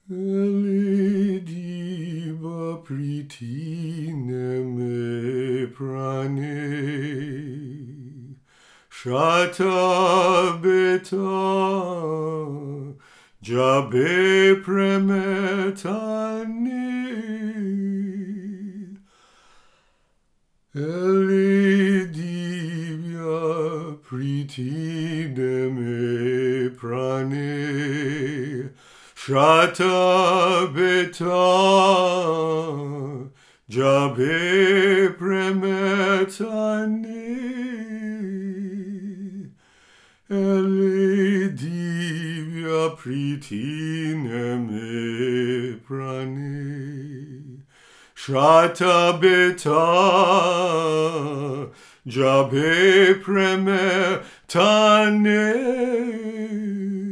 Elidiva pritine me prane, shata beta, jabe premetane. Elidivia pritine me prane, shata beta, jabe premetane. Elidivia pritine me prane, shata beta, jabe premetane.